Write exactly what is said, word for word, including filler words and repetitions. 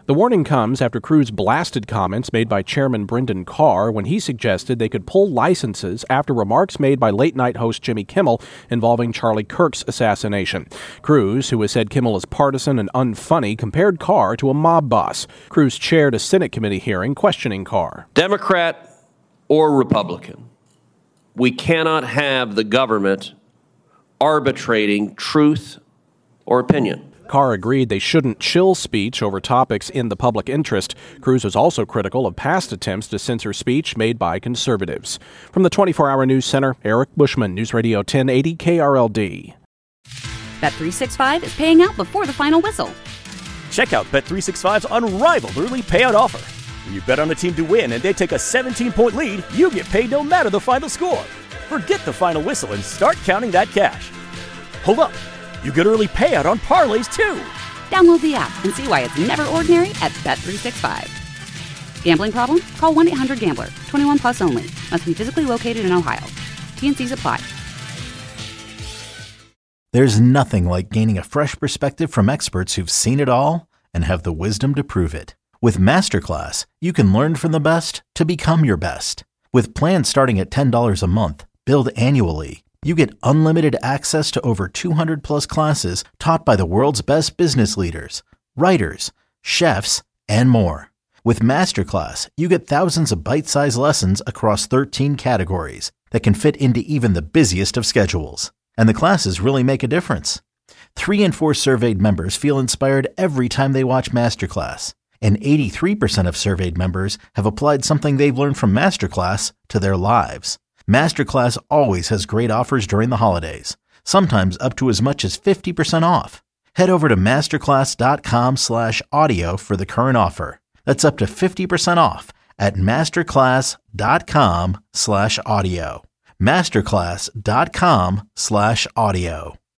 The warning comes after Cruise blasted comments made by Chairman Brendan Carr when he suggested they could pull licenses after remarks made by late-night host Jimmy Kimmel involving Charlie Kirk's assassination. Cruise, who has said Kimmel is partisan and unfunny, compared Carr to a mob boss. Cruise chaired a Senate committee hearing questioning Carr. Democrat or Republican, we cannot have the government arbitrating truth or opinion. Carr agreed they shouldn't chill speech over topics in the public interest. Cruise was also critical of past attempts to censor speech made by conservatives. From the twenty-four hour News Center, Eric Bushman, News Radio ten eighty K R L D. Bet three sixty-five is paying out before the final whistle. Check out Bet three sixty-five's unrivaled early payout offer. When you bet on a team to win and they take a seventeen point lead, you get paid no matter the final score. Forget the final whistle and start counting that cash. Hold up. You get early payout on parlays, too. Download the app and see why it's never ordinary at Bet three sixty-five. Gambling problem? Call one eight hundred gambler. twenty-one plus only. Must be physically located in Ohio. T N Cs apply. There's nothing like gaining a fresh perspective from experts who've seen it all and have the wisdom to prove it. With Masterclass, you can learn from the best to become your best. With plans starting at ten dollars a month, billed annually, you get unlimited access to over two hundred plus classes taught by the world's best business leaders, writers, chefs, and more. With Masterclass, you get thousands of bite-sized lessons across thirteen categories that can fit into even the busiest of schedules. And the classes really make a difference. Three in four surveyed members feel inspired every time they watch Masterclass. And eighty-three percent of surveyed members have applied something they've learned from Masterclass to their lives. Masterclass always has great offers during the holidays, sometimes up to as much as fifty percent off. Head over to masterclass.com slash audio for the current offer. That's up to fifty percent off at masterclass.com slash audio. masterclass.com slash audio.